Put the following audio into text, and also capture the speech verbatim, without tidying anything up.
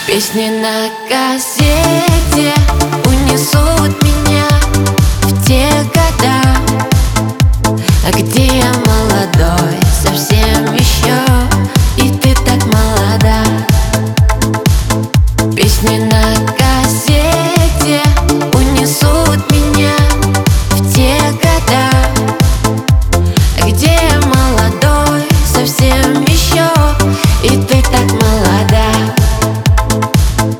Песни на кассете унесут меня в те года, где я молодой, совсем еще, и ты так молода. Песни на